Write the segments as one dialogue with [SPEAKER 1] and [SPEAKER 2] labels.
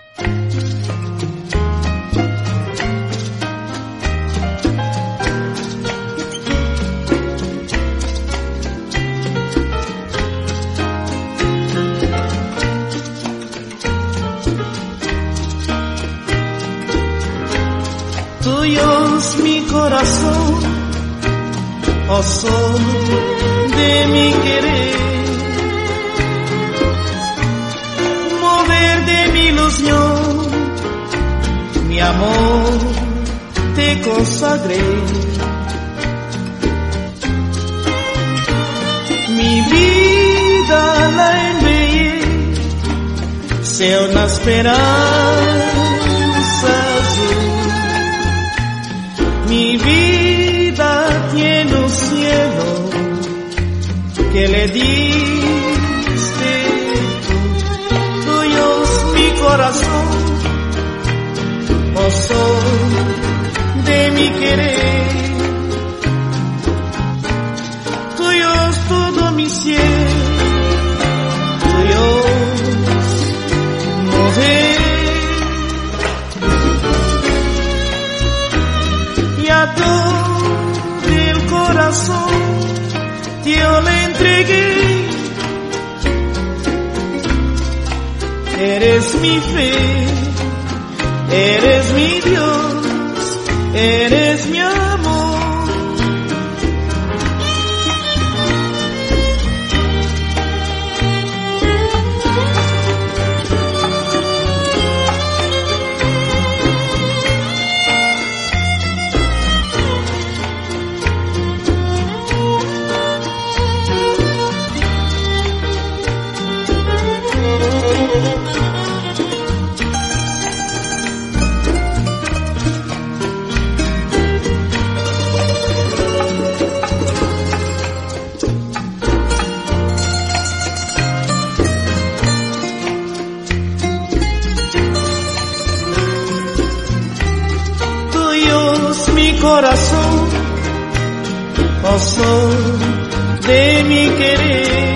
[SPEAKER 1] Tuyo es mi corazón, oh sol de mi querer, mover de mi ilusión, mi amor te consagré. Mi vida la envié, sea una esperanza azul. Mi vida tiene un cielo que le diste tú. Tuyo es mi corazón, oh sol de mi querer. Tuyo es todo mi cielo, tuyo es mover. A todo el corazón yo le entregué. Eres mi fe, eres mi Dios, eres mi amor. Corazón, oh sol de mi querer,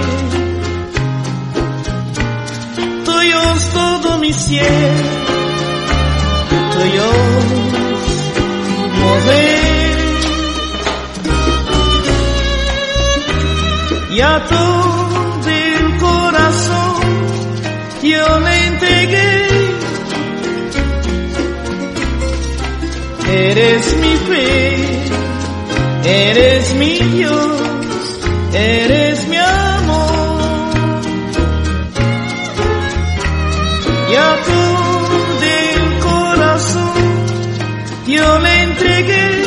[SPEAKER 1] tuyo es todo mi cielo, tuyo es mover. Y a todo el corazón yo le entregué. Eres mi fe, eres mi Dios, eres mi amor. Y a todo el corazón yo le entregué.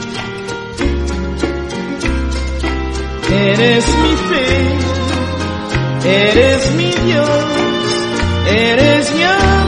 [SPEAKER 1] Eres mi fe, eres mi Dios, eres mi amor.